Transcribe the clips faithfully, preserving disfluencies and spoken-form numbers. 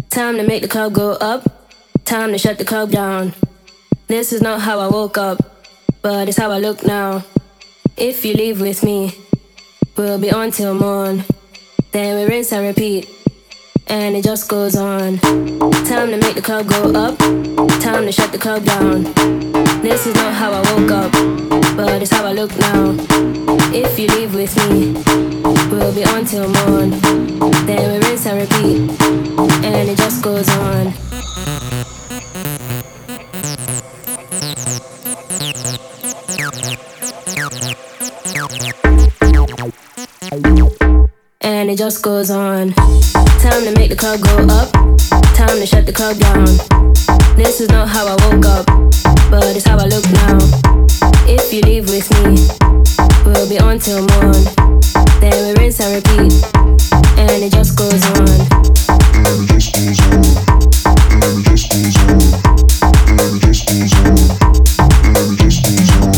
Time to make the club go up. Time to shut the club down. This is not how I woke up, but it's how I look now. If you leave with me, we'll be on till morn. Then we rinse and repeat, and it just goes on. Time to make the club go up. Time to shut the club down. This is not how I woke up, but it's how I look now. If you leave with me, we'll be on till morn. Then we rinse and repeat, and it just goes on. And it just goes on. Time to make the club go up. Time to shut the club down. This is not how I woke up, but it's how I look now. If you leave with me, we'll be on till morn. Then we rinse and repeat, and it just goes on. And it just goes on. And it just goes on. And it just goes on. And it just goes on.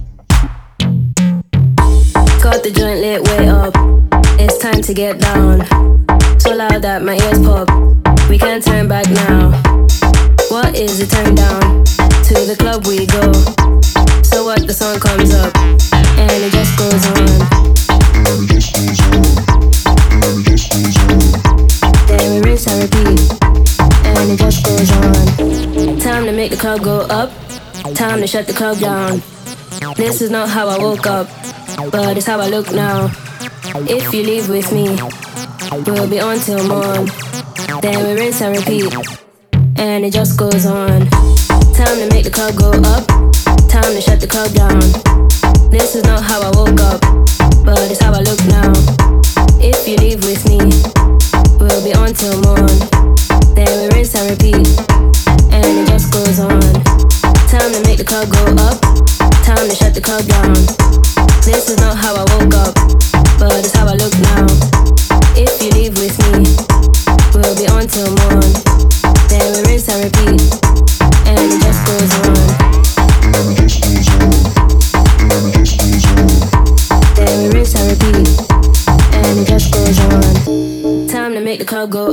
Got the joint lit way up. It's time to get down. So loud that my ears pop. We can't turn back now. What is the turn down? To the club we go. So what, the song comes up, and it just goes on. And it just goes on. And it just goes on. Then we rinse and repeat, and it just goes on. Time to make the club go up. Time to shut the club down. This is not how I woke up, but it's how I look now. If you leave with me, we'll be on till morn. Then we rinse and repeat, and it just goes on. Time to make the club go up. Time to shut the club down. This is not how I woke up, but it's how I look now. If you leave with me, we'll be on till morn. Then we rinse and repeat, and it just goes on. Time to make the club go up. Time to shut the club down. This is not how I woke up, but it's how I look now. If you leave with me, we'll be on till morn. Then we rinse and repeat, and it just goes on. And it just goes on. And it just goes on. Then we rinse and repeat, and it just goes on. Time to make the club go